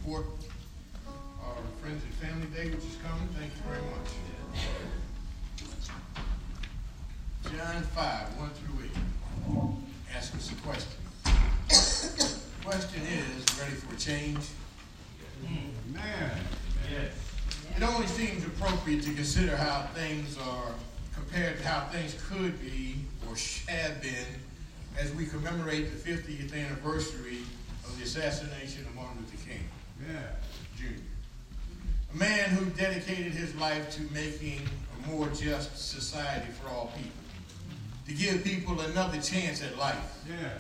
support our Friends and Family Day, which is coming. Thank you very much. John 5, 1 through 8. Ask us a question. The question is, ready for a change? Man. Yes. It only seems appropriate to consider how things are compared to how things could be or have been as we commemorate the 50th anniversary of the assassination of Martin Luther King Jr. A man who dedicated his life to making a more just society for all people, to give people another chance at life.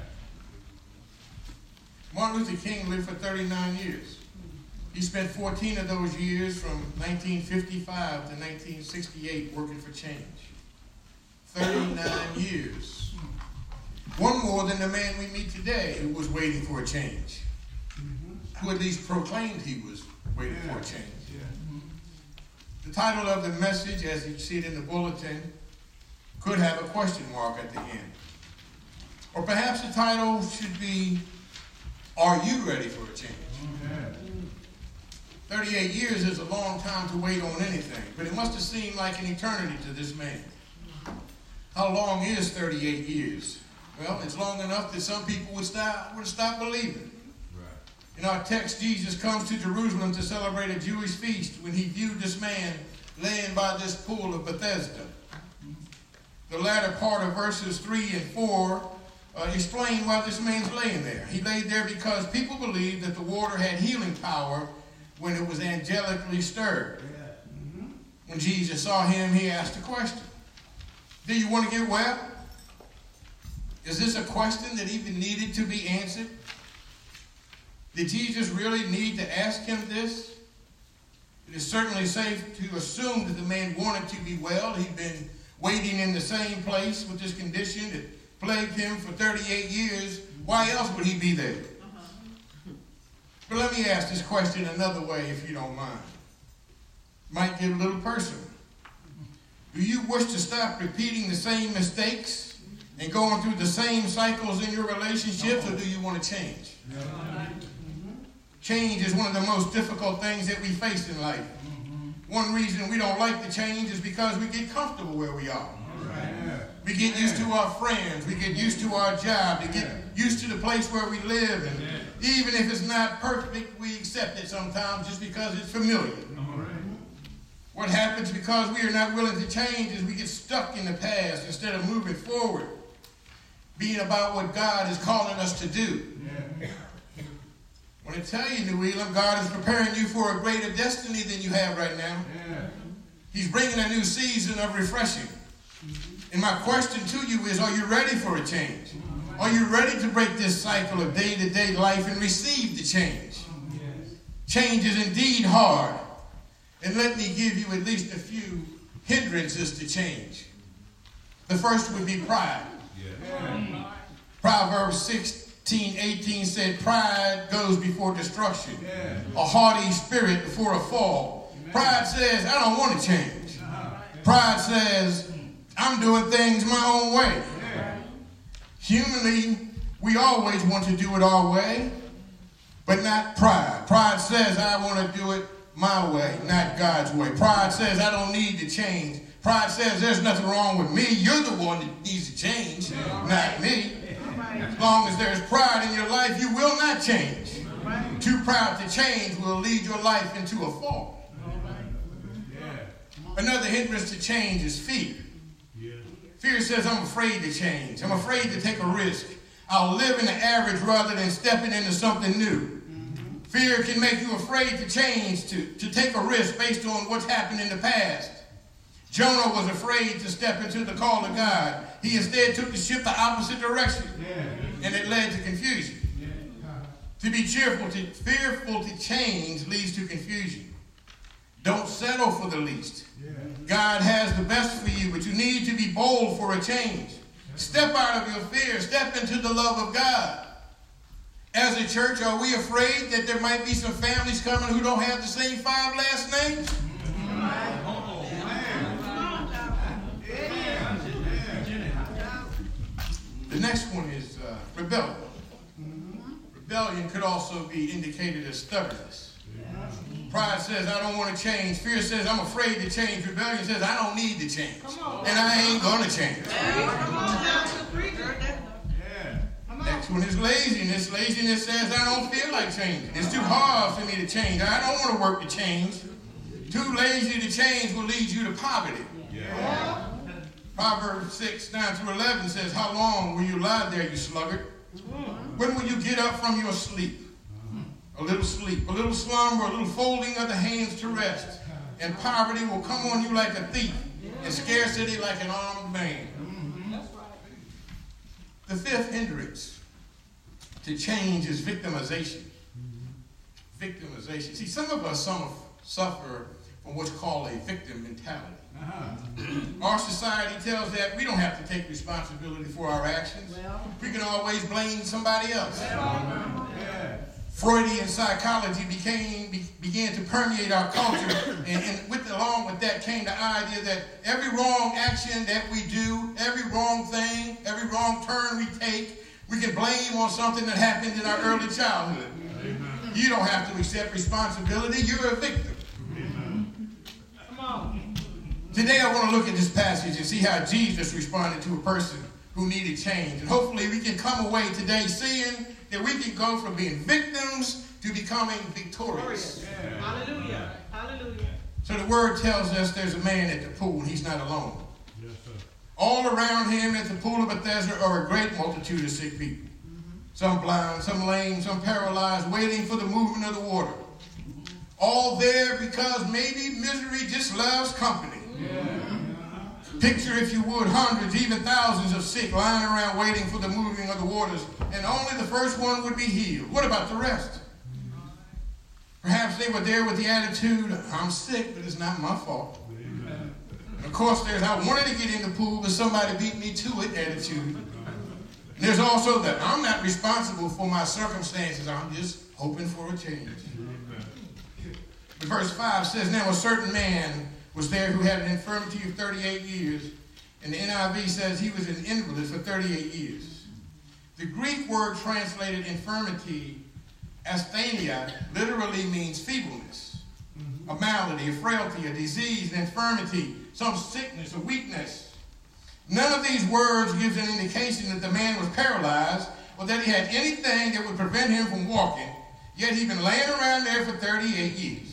Martin Luther King lived for 39 years. He spent 14 of those years from 1955 to 1968 working for change. 39 years. One more than the man we meet today who was waiting for a change. Who at least proclaimed he was waiting for a change. The title of the message, as you see it in the bulletin, could have a question mark at the end. Or perhaps the title should be, Are you ready for a change? 38 years is a long time to wait on anything, but it must have seemed like an eternity to this man. How long is 38 years? Well, it's long enough that some people would stop believing. Right. In our text, Jesus comes to Jerusalem to celebrate a Jewish feast when he viewed this man laying by this pool of Bethesda. The latter part of verses 3 and 4 explain why this man's laying there. He laid there because people believed that the water had healing power when it was angelically stirred. When Jesus saw him, he asked a question. Do you want to get well? Is this a question that even needed to be answered? Did Jesus really need to ask him this? It is certainly safe to assume that the man wanted to be well. He'd been waiting in the same place with this condition that plagued him for 38 years. Why else would he be there? But let me ask this question another way, if you don't mind. Might get a little personal. Do you wish to stop repeating the same mistakes and going through the same cycles in your relationships, or do you want to change? Change is one of the most difficult things that we face in life. One reason we don't like the change is because we get comfortable where we are. We get used to our friends. We get used to our job. We get used to the place where we live. And even if it's not perfect, we accept it sometimes just because it's familiar. What happens because we are not willing to change is we get stuck in the past instead of moving forward, being about what God is calling us to do. I want to tell you, New Elam, God is preparing you for a greater destiny than you have right now. He's bringing a new season of refreshing. And my question to you is, are you ready for a change? Are you ready to break this cycle of day-to-day life and receive the change? Change is indeed hard. And let me give you at least a few hindrances to change. The first would be pride. Proverbs 16:18 said, pride goes before destruction. A haughty spirit before a fall. Pride says, I don't want to change. Pride says, I'm doing things my own way. Humanly, we always want to do it our way, but not pride. Pride says, I want to do it my way, not God's way. Pride says, I don't need to change. Pride says, there's nothing wrong with me. You're the one that needs to change, not me. As long as there's pride in your life, you will not change. Too proud to change will lead your life into a fall. Another hindrance to change is fear. Fear says, I'm afraid to change. I'm afraid to take a risk. I'll live in the average rather than stepping into something new. Fear can make you afraid to change, to take a risk based on what's happened in the past. Jonah was afraid to step into the call of God. He instead took the ship the opposite direction, and it led to confusion. To be fearful to change leads to confusion. Don't settle for the least. God has the best for you, but you need to be bold for a change. Step out of your fear. Step into the love of God. As a church, are we afraid that there might be some families coming who don't have the same 5 last names? The next one is rebellion. Rebellion could also be indicated as stubbornness. Pride says, I don't want to change. Fear says, I'm afraid to change. Rebellion says, I don't need to change. And I ain't going to change. Next one is laziness. Laziness says, I don't feel like changing. It's too hard for me to change. I don't want to work to change. Too lazy to change will lead you to poverty. Yeah. Proverbs 6:9-11 says, how long will you lie there, you sluggard? When will you get up from your sleep? A little sleep, a little slumber, a little folding of the hands to rest. And poverty will come on you like a thief, and scarcity like an armed man. The fifth hindrance to change is victimization. Victimization. See, some of us suffer from what's called a victim mentality. Our society tells that we don't have to take responsibility for our actions. We can always blame somebody else. Freudian psychology began to permeate our culture, and along with that came the idea that every wrong action that we do, every wrong thing, every wrong turn we take, we can blame on something that happened in our early childhood. Amen. You don't have to accept responsibility. You're a victim. Amen. Come on. Today I want to look at this passage and see how Jesus responded to a person who needed change. And hopefully we can come away today seeing that we can go from being victims to becoming victorious. Yeah. Hallelujah. Hallelujah. So the word tells us there's a man at the pool and he's not alone. Yes, sir. All around him at the pool of Bethesda are a great multitude of sick people. Some blind, some lame, some paralyzed, waiting for the movement of the water. All there because maybe misery just loves company. Yeah. Picture, if you would, hundreds, even thousands of sick lying around waiting for the moving of the waters, and only the first one would be healed. What about the rest? Perhaps they were there with the attitude, I'm sick, but it's not my fault. Amen. And of course, there's I wanted to get in the pool, but somebody beat me to it attitude. And there's also that I'm not responsible for my circumstances. I'm just hoping for a change. Amen. But verse 5 says, now a certain man was there who had an infirmity of 38 years. And the NIV says he was an invalid for 38 years. The Greek word translated infirmity, asthenia, literally means feebleness, a malady, a frailty, a disease, an infirmity, some sickness, a weakness. None of these words gives an indication that the man was paralyzed or that he had anything that would prevent him from walking, yet he'd been laying around there for 38 years.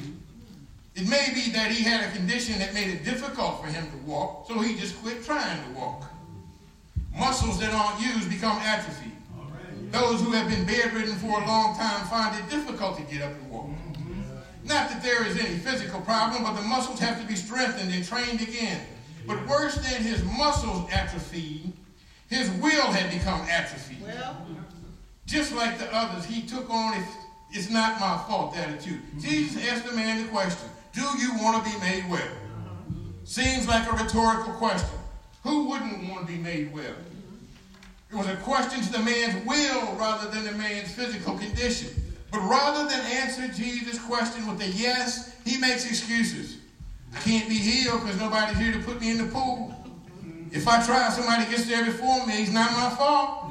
It may be that he had a condition that made it difficult for him to walk, so he just quit trying to walk. Muscles that aren't used become atrophied. Those who have been bedridden for a long time find it difficult to get up and walk. Not that there is any physical problem, but the muscles have to be strengthened and trained again. But worse than his muscles atrophied, his will had become atrophied. Just like the others, he took on it's not my fault attitude. Jesus asked the man the question, do you want to be made well? Seems like a rhetorical question. Who wouldn't want to be made well? It was a question to the man's will rather than the man's physical condition. But rather than answer Jesus' question with a yes, he makes excuses. I can't be healed because nobody's here to put me in the pool. If I try, somebody gets there before me. It's not my fault.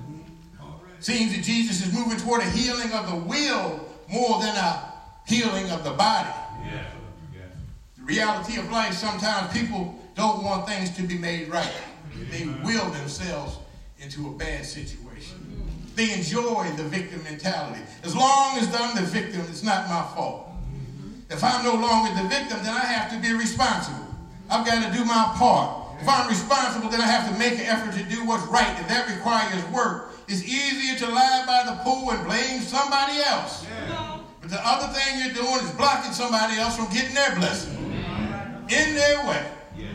Seems that Jesus is moving toward a healing of the will more than a healing of the body. Yeah. The reality of life, sometimes people don't want things to be made right. They will themselves into a bad situation. They enjoy the victim mentality. As long as I'm the victim, it's not my fault. If I'm no longer the victim, then I have to be responsible. I've got to do my part. If I'm responsible, then I have to make an effort to do what's right, and that requires work. It's easier to lie by the pool and blame somebody else. Yeah. But the other thing you're doing is blocking somebody else from getting their blessing in their way. Yeah.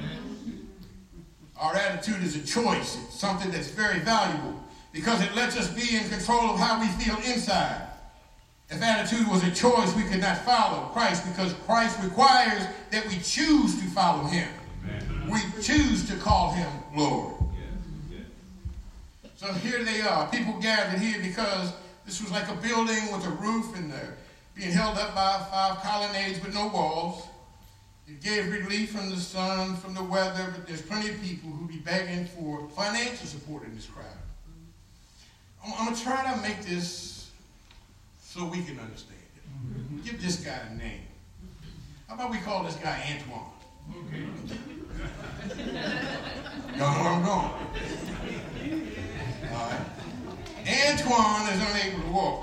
Our attitude is a choice. It's something that's very valuable because it lets us be in control of how we feel inside. If attitude was a choice, we could not follow Christ because Christ requires that we choose to follow him. Amen. We choose to call him Lord. So here they are. People gathered here because this was like a building with a roof and they're being held up by 5 colonnades with no walls. It gave relief from the sun, from the weather, but there's plenty of people who be begging for financial support in this crowd. I'm going to try to make this so we can understand it. Give this guy a name. How about we call this guy Antoine? Y'all know where I'm going. All right. Antoine is unable to walk.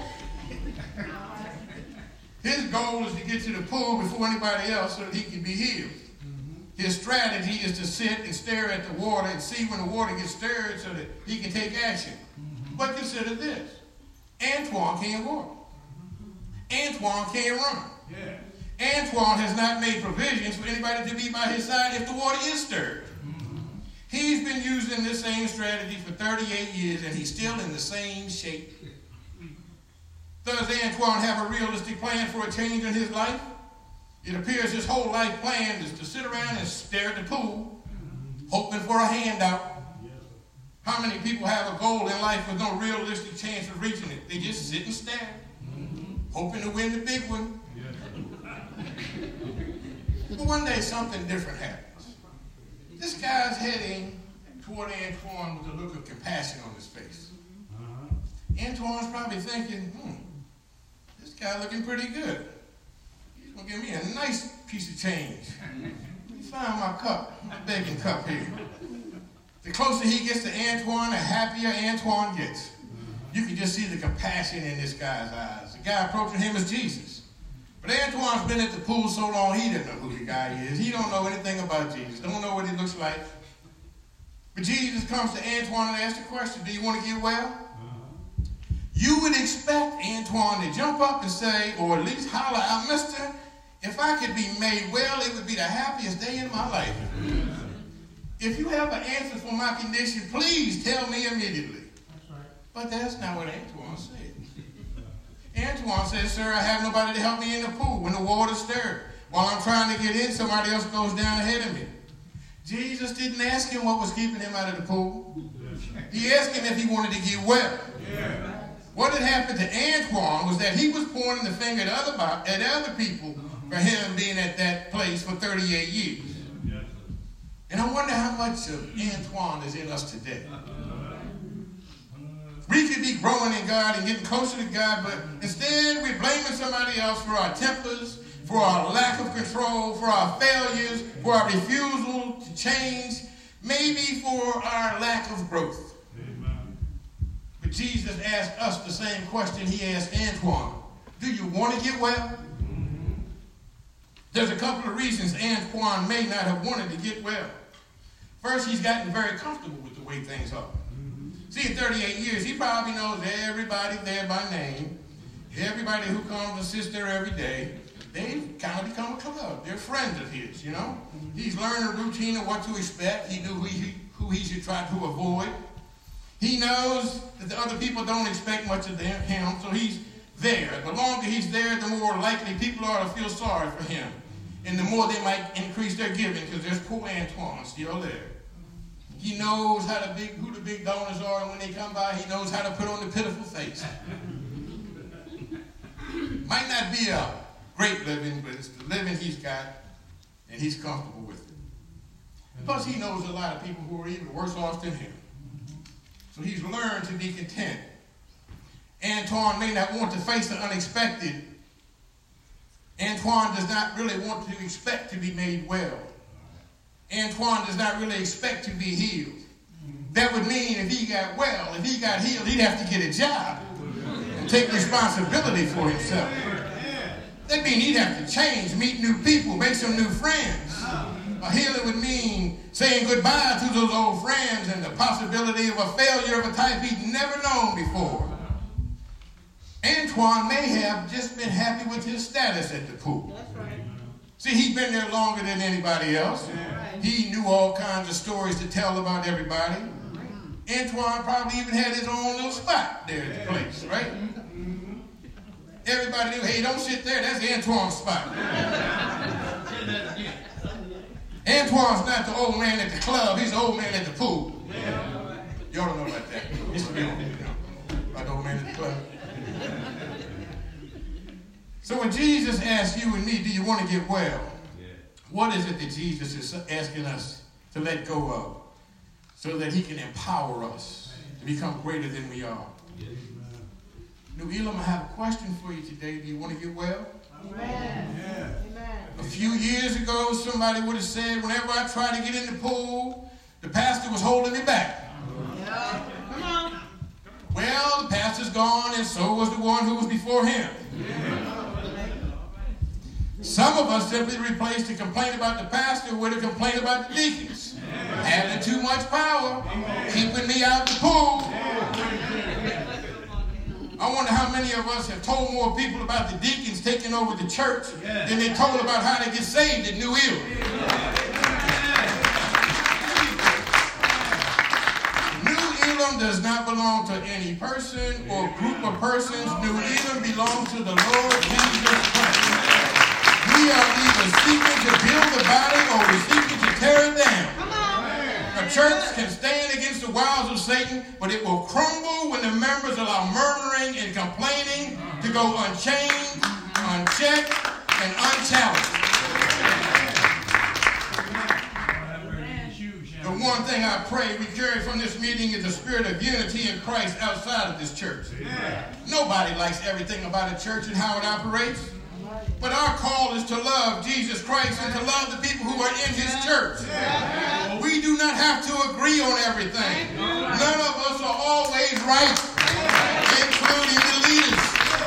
His goal is to get to the pool before anybody else so that he can be healed. His strategy is to sit and stare at the water and see when the water gets stirred so that he can take action. But consider this. Antoine can't walk. Antoine can't run. Yeah. Antoine has not made provisions for anybody to be by his side if the water is stirred. He's been using this same strategy for 38 years and he's still in the same shape. Does Antoine have a realistic plan for a change in his life? It appears his whole life plan is to sit around and stare at the pool, hoping for a handout. How many people have a goal in life with no realistic chance of reaching it? They just sit and stare, hoping to win the big one. But one day something different happens. This guy's heading toward Antoine with a look of compassion on his face. Antoine's probably thinking, this guy looking pretty good. He's going to give me a nice piece of change. Let me find my cup, my begging cup here. The closer he gets to Antoine, the happier Antoine gets. You can just see the compassion in this guy's eyes. The guy approaching him is Jesus. But Antoine's been at the pool so long, he didn't know who the guy is. He don't know anything about Jesus. Don't know what he looks like. But Jesus comes to Antoine and asks the question, do you want to get well? You would expect Antoine to jump up and say, or at least holler out, mister, if I could be made well, it would be the happiest day in my life. If you have an answer for my condition, please tell me immediately. That's right. But that's not what Antoine said. Antoine says, sir, I have nobody to help me in the pool when the water's stirred. While I'm trying to get in, somebody else goes down ahead of me. Jesus didn't ask him what was keeping him out of the pool. He asked him if he wanted to get well. Yeah. What had happened to Antoine was that he was pointing the finger at other people for him being at that place for 38 years. And I wonder how much of Antoine is in us today. We could be growing in God and getting closer to God, but instead we're blaming somebody else for our tempers, for our lack of control, for our failures, for our refusal to change, maybe for our lack of growth. Amen. But Jesus asked us the same question he asked Antoine. Do you want to get well? Mm-hmm. There's a couple of reasons Antoine may not have wanted to get well. First, he's gotten very comfortable with the way things are. See, in 38 years, he probably knows everybody there by name. Everybody who comes and sits there every day, they've kind of become a club. They're friends of his, you know. He's learned a routine of what to expect. He knew who he should try to avoid. He knows that the other people don't expect much of him, so he's there. The longer he's there, the more likely people are to feel sorry for him. And the more they might increase their giving, because there's poor Antoine still there. He knows who the big donors are, and when they come by, he knows how to put on the pitiful face. Might not be a great living, but it's the living he's got, and he's comfortable with it. Plus, he knows a lot of people who are even worse off than him. So he's learned to be content. Antoine may not want to face the unexpected. Antoine does not really want to expect to be made well. Antoine does not really expect to be healed. That would mean if he got well, if he got healed, he'd have to get a job and take responsibility for himself. That means he'd have to change, meet new people, make some new friends. A healing would mean saying goodbye to those old friends and the possibility of a failure of a type he'd never known before. Antoine may have just been happy with his status at the pool. That's right. See, he'd been there longer than anybody else. He knew all kinds of stories to tell about everybody. Antoine probably even had his own little spot there at the place, right? Everybody knew, hey, don't sit there, that's Antoine's spot. Antoine's not the old man at the club, he's the old man at the pool. Y'all don't know about that. It's the old man at the club. So when Jesus asks you and me, do you want to get well? What is it that Jesus is asking us to let go of so that he can empower us to become greater than we are? New Elam, I have a question for you today. Do you want to get well? Amen. Yeah. A few years ago, somebody would have said, whenever I tried to get in the pool, the pastor was holding me back. Yeah. Come on. Well, the pastor's gone, and so was the one who was before him. Some of us simply replaced the complaint about the pastor with a complaint about the deacons. Having too much power, keeping me out the pool. I wonder how many of us have told more people about the deacons taking over the church than they told about how to get saved at New Elam. New Elam does not belong to any person or group of persons. New Elam belongs to the Lord Jesus Christ. We are either seeking to build the body or we're seeking to tear it down. A church can stand against the wiles of Satan, but it will crumble when the members allow murmuring and complaining to go unchained, unchecked, and unchallenged. The one thing I pray we carry from this meeting is the spirit of unity in Christ outside of this church. Nobody likes everything about a church and how it operates. But our call is to love Jesus Christ and to love the people who are in his church. We do not have to agree on everything. None of us are always right, including the leaders.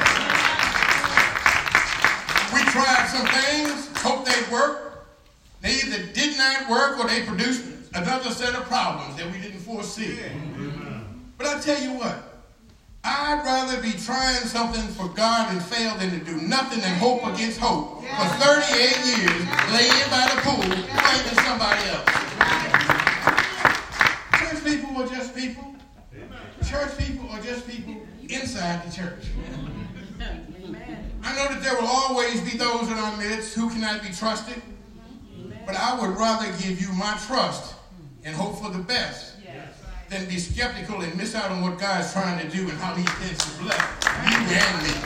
We tried some things, hoped they'd work. They either did not work or they produced another set of problems that we didn't foresee. But I tell you what, I'd rather be trying something for God and fail than to do nothing and hope against hope for 38 years laying by the pool blaming somebody else. Church people are just people. Church people are just people inside the church. I know that there will always be those in our midst who cannot be trusted, but I would rather give you my trust and hope for the best than be skeptical and miss out on what God's trying to do and how he intends to bless you and me.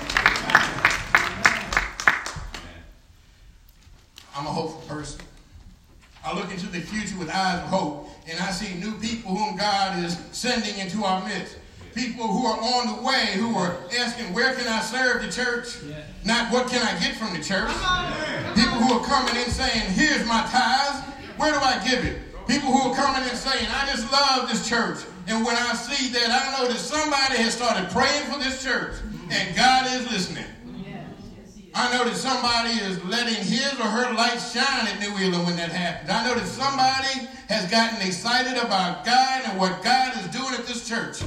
I'm a hopeful person. I look into the future with eyes of hope, and I see new people whom God is sending into our midst. People who are on the way, who are asking, where can I serve the church? Not what can I get from the church? People who are coming in saying, here's my tithes. Where do I give it? People who are coming and saying, I just love this church. And when I see that, I know that somebody has started praying for this church. And God is listening. I know that somebody is letting his or her light shine at New Elam when that happens. I know that somebody has gotten excited about God and what God is doing at this church.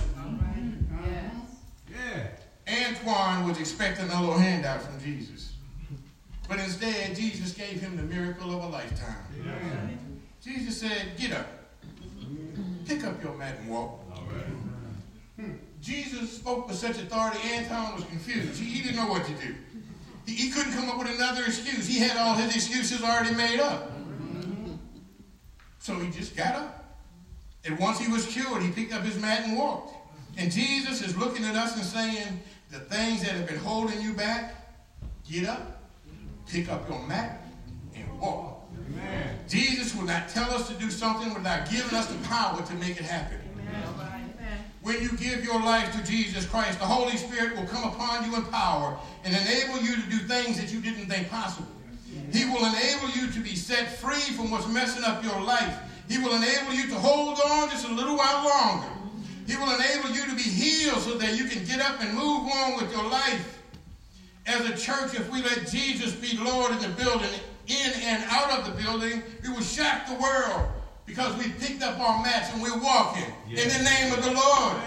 Antoine was expecting a little handout from Jesus. But instead, Jesus gave him the miracle of a lifetime. Jesus said, get up. Pick up your mat and walk. Jesus spoke with such authority, Antoine was confused. He didn't know what to do. He couldn't come up with another excuse. He had all his excuses already made up. So he just got up. And once he was cured, he picked up his mat and walked. And Jesus is looking at us and saying, the things that have been holding you back, get up, pick up your mat, and walk. Amen. Jesus will not tell us to do something without giving us the power to make it happen. Amen. When you give your life to Jesus Christ, the Holy Spirit will come upon you in power and enable you to do things that you didn't think possible. He will enable you to be set free from what's messing up your life. He will enable you to hold on just a little while longer. He will enable you to be healed so that you can get up and move on with your life. As a church, if we let Jesus be Lord in the building, in and out of the building, we will shock the world because we picked up our mats and we're walking in the name of the Lord.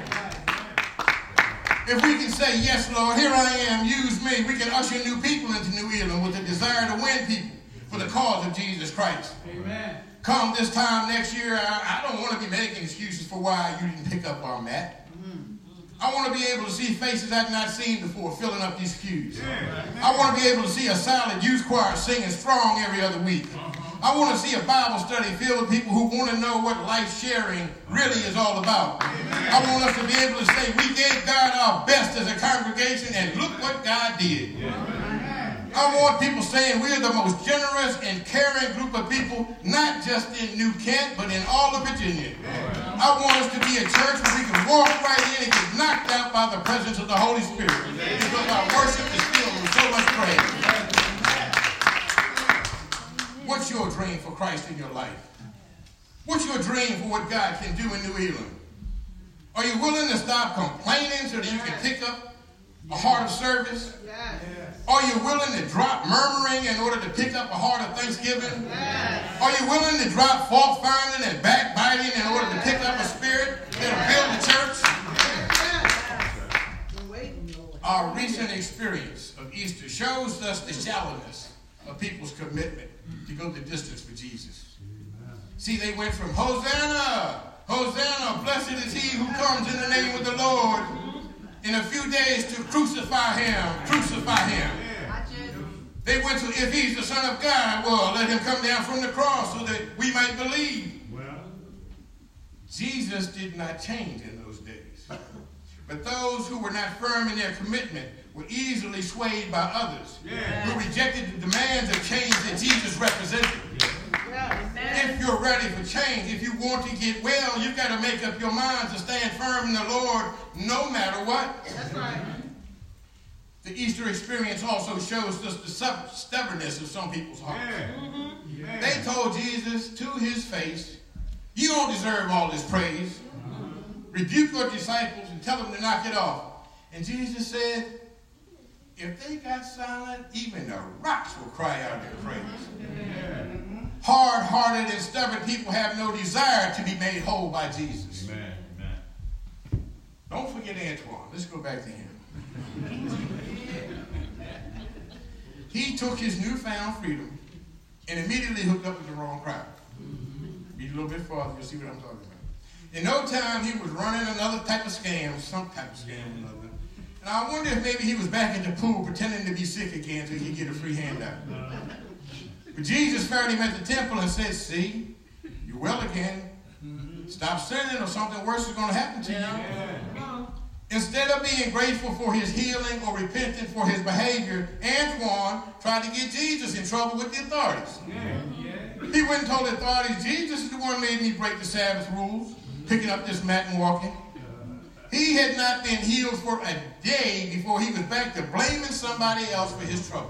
If we can say, yes, Lord, here I am, use me, we can usher new people into New Elam with a desire to win people for the cause of Jesus Christ. Amen. Come this time next year, I don't want to be making excuses for why you didn't pick up our mat. I want to be able to see faces I've not seen before filling up these pews. I want to be able to see a solid youth choir singing strong every other week. I want to see a Bible study filled with people who want to know what life sharing really is all about. I want us to be able to say we gave God our best as a congregation and look what God did. I want people saying we are the most generous and caring group of people, not just in New Kent, but in all of Virginia. I want us to be a church where we can walk right in and get knocked out by the presence of the Holy Spirit. Because our worship is filled with so much praise. What's your dream for Christ in your life? What's your dream for what God can do in New England? Are you willing to stop complaining so that you can pick up a heart of service? Yes. Are you willing to drop murmuring in order to pick up a heart of thanksgiving? Yes. Are you willing to drop fault finding and backbiting in order to pick up a spirit that'll build the church? Our recent experience of Easter shows us the shallowness of people's commitment to go the distance for Jesus. See, they went from Hosanna, Hosanna, blessed is he who comes in the name of the Lord, in a few days to crucify him, crucify him. They went to, if he's the Son of God, well, let him come down from the cross so that we might believe. Jesus did not change in those days. But those who were not firm in their commitment were easily swayed by others who rejected the demands of change that Jesus represented. If you're ready for change, if you want to get well, you've got to make up your mind to stand firm in the Lord no matter what. That's right. The Easter experience also shows us the stubbornness of some people's hearts. They told Jesus to his face, you don't deserve all this praise. Rebuke your disciples and tell them to knock it off. And Jesus said, if they got silent, even the rocks will cry out their praise. Hard-hearted and stubborn people have no desire to be made whole by Jesus. Don't forget Antoine. Let's go back to him. He took his newfound freedom and immediately hooked up with the wrong crowd. Read a little bit farther, you'll see what I'm talking about. In no time, he was running another type of scam, some type of scam or another. And I wonder if maybe he was back in the pool pretending to be sick again so he could get a free handout. But Jesus found him at the temple and said, see, you're well again. Stop sinning or something worse is going to happen to you. Instead of being grateful for his healing or repenting for his behavior, Antoine tried to get Jesus in trouble with the authorities. He went and told the authorities, Jesus is the one who made me break the Sabbath rules, picking up this mat and walking. He had not been healed for a day before he was back to blaming somebody else for his trouble.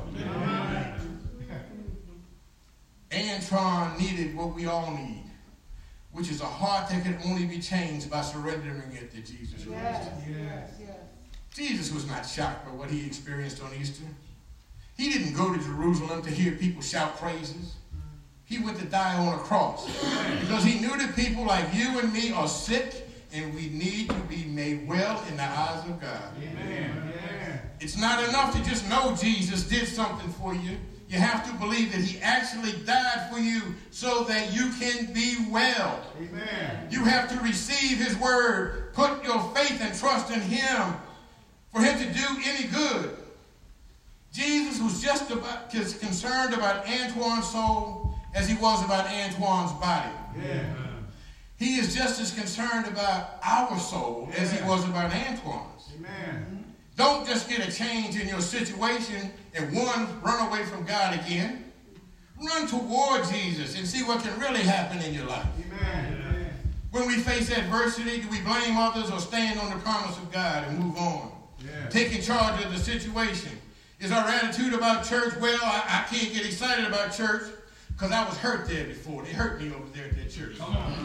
Antoine needed what we all need, which is a heart that can only be changed by surrendering it to Jesus Christ. Jesus was not shocked by what he experienced on Easter. He didn't go to Jerusalem to hear people shout praises. He went to die on a cross because he knew that people like you and me are sick and we need to be made well in the eyes of God. It's not enough to just know Jesus did something for you. You have to believe that he actually died for you so that you can be well. You have to receive his word. Put your faith and trust in him for him to do any good. Jesus was just as concerned about Antoine's soul as he was about Antoine's body. He is just as concerned about our soul as he was about Antoine's. Don't just get a change in your situation and run away from God again. Run toward Jesus and see what can really happen in your life. When we face adversity, do we blame others or stand on the promise of God and move on? Taking charge of the situation. Is our attitude about church, well, I can't get excited about church because I was hurt there before. They hurt me over there at that church.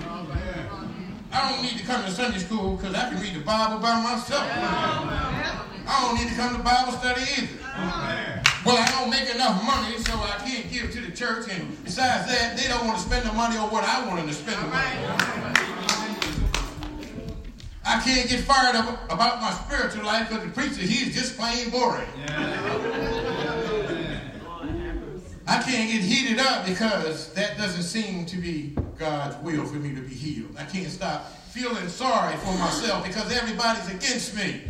I don't need to come to Sunday school because I can read the Bible by myself. I don't need to come to Bible study either. Well, I don't make enough money, so I can't give to the church. And besides that, they don't want to spend the money on what I want them to spend the money on. I can't get fired up about my spiritual life because the preacher, he's just plain boring. I can't get heated up because that doesn't seem to be God's will for me to be healed. I can't stop feeling sorry for myself because everybody's against me.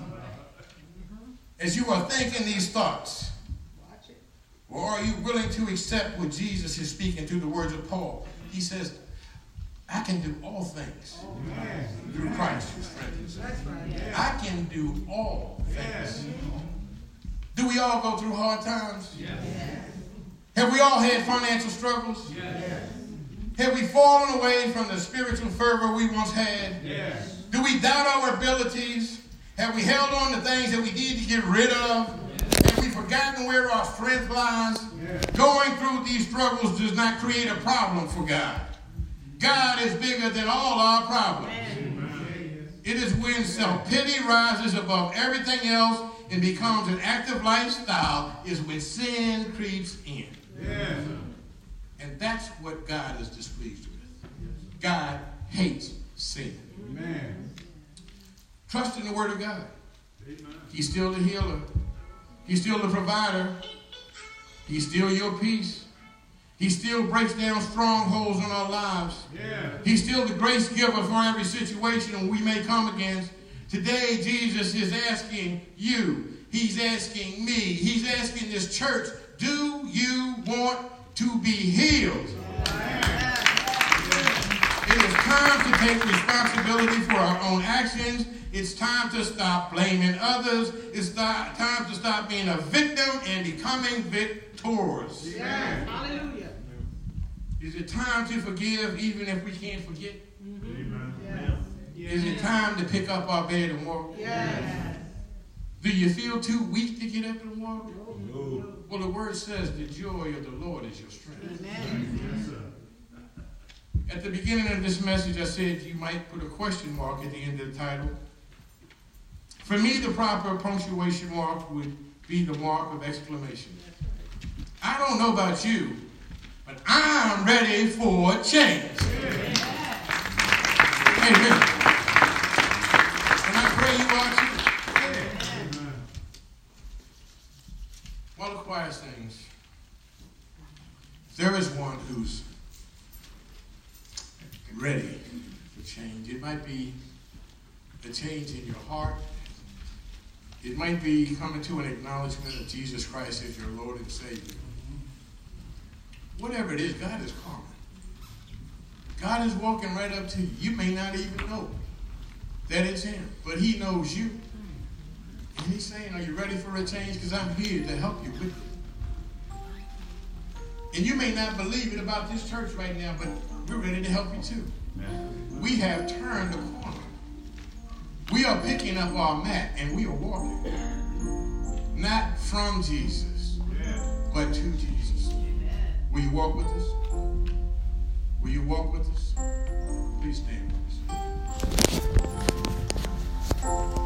As you are thinking these thoughts, or are you willing to accept what Jesus is speaking through the words of Paul? He says, I can do all things through Christ who strengthens me. I can do all things. Do Do we all go through hard times? Yes. Have we all had financial struggles? Yes. Have we fallen away from the spiritual fervor we once had? Yes. Do we doubt our abilities? Have we held on to things that we need to get rid of? Have we forgotten where our strength lies? Yes. Going through these struggles does not create a problem for God. God is bigger than all our problems. It is when self-pity rises above everything else and becomes an active lifestyle is when sin creeps in. Yes. And that's what God is displeased with. God hates sin. Amen. Trust in the word of God. Amen. He's still the healer. He's still the provider. He's still your peace. He still breaks down strongholds in our lives. Yeah. He's still the grace giver for every situation we may come against. Today, Jesus is asking you. He's asking me. He's asking this church, do you want to be healed? It is time to take responsibility for our own actions. It's time to stop blaming others. It's time to stop being a victim and becoming victors. Yes. Hallelujah. Is it time to forgive even if we can't forget? Amen. Yes. Is it time to pick up our bed and walk? Yes. Do you feel too weak to get up and walk? No. Well, the word says the joy of the Lord is your strength. Amen. Yes, sir. At the beginning of this message, I said you might put a question mark at the end of the title. For me, the proper punctuation mark would be the mark of exclamation. I don't know about you, but I'm ready for change. Amen. And I pray you are too. Amen. While the choir sings, there is one who's ready for change. It might be a change in your heart. It might be coming to an acknowledgement of Jesus Christ as your Lord and Savior. Whatever it is, God is calling. God is walking right up to you. You may not even know that it's him, but he knows you. And he's saying, are you ready for a change? Because I'm here to help you with it. And you may not believe it about this church right now, but we're ready to help you too. We have turned the corner. We are picking up our mat and we are walking. Not from Jesus, but to Jesus. Will you walk with us? Will you walk with us? Please stand with us.